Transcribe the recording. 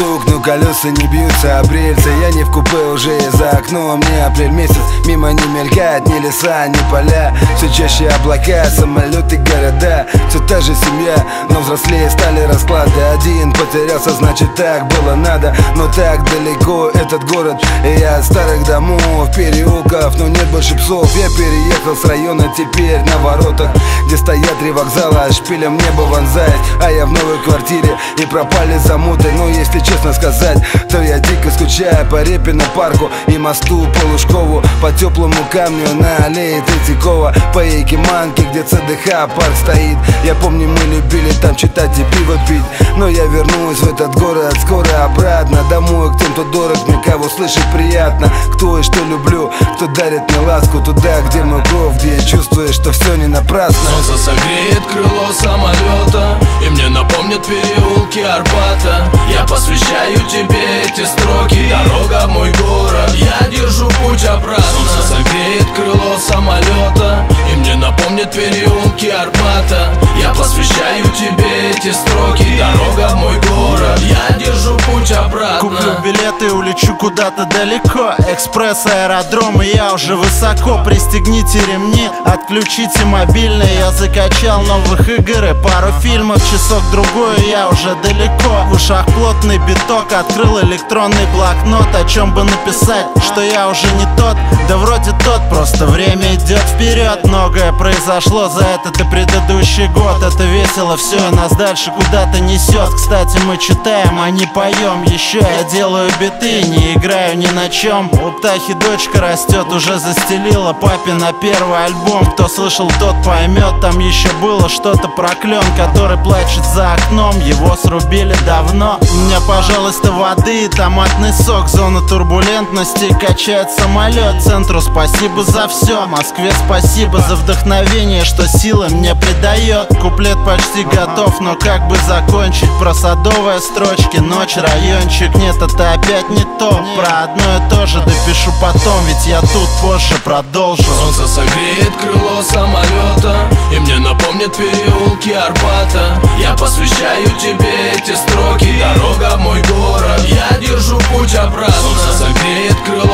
стук, но колеса не бьются об рельсы. Я не в купе уже и за окном не апрель месяц. Мимо не мелькает ни леса, ни поля. Все чаще облака, самолеты, города. Все та же семья, но взрослее стали расклады. Один потерялся, значит так было надо. Но так далеко этот город, и я от старых домов, переулков, но нет больше псов. Я переехал с района теперь на воротах, где стоят 3 вокзала, шпилем небо вонзает. А я в новой квартире, и пропали замуты. Но если честно сказать, то я дико скучаю по Репину парку и мосту по Лужкову, по теплому камню на аллее Третьякова, по Якиманке, где ЦДХ парк стоит. Я помню, мы любили там читать и пиво пить. Но я вернусь в этот город скоро обратно, домой к тем, кто дорог мне, кого слышать приятно. Кто и что люблю, кто дарит мне ласку. Туда, где мой кровь, где я чувствую, что все не напрасно. Солнце согреет крыло самолета, и мне напомнят переулки Арбата. Я посвящаю тебе эти строки, дорога в мой город, я держу путь обратно. Солнце согреет крыло самолета, и мне напомнят переулки Арбата. Я посвящаю тебе эти строки, дорога в мой город, я держу путь обратно. Куплю билеты и улечу куда-то далеко. Экспресс, аэродром, и я уже высоко. Пристегните ремни, отключите мобильный. Я закачал новых игр и пару фильмов. Часок-другой, и я уже далеко. В ушах плотный биток, открыл электронный блокнот. О чем бы написать, что я уже не тот? Да вроде тот, просто время идет вперед. Многое произошло за этот и предыдущий год. Это весело все, и нас дальше куда-то несет. Кстати, мы читаем, а не поем. Еще я делаю биты, не играю ни на чем. У Птахи дочка растет, уже застелила папе на первый альбом. Кто слышал, тот поймет. Там еще было что-то про клен, который плачет за окном. Его срубили давно. У меня, пожалуйста, воды и томатный сок. Зона турбулентности, качает самолет. Центру спасибо за все, Москве спасибо за вдохновение, что силы мне придает. Куплет почти готов, но как бы закончить? Про садовые строчки, ночь, райончик. Нет, это опять не то. Про одно и то же допишу потом, ведь я тут позже продолжу. Солнце согреет крыло самолета, и мне напомнят переулки Арбата. Я посвящаю тебе эти строки, дорога в мой город, я держу путь обратно. Солнце согреет крыло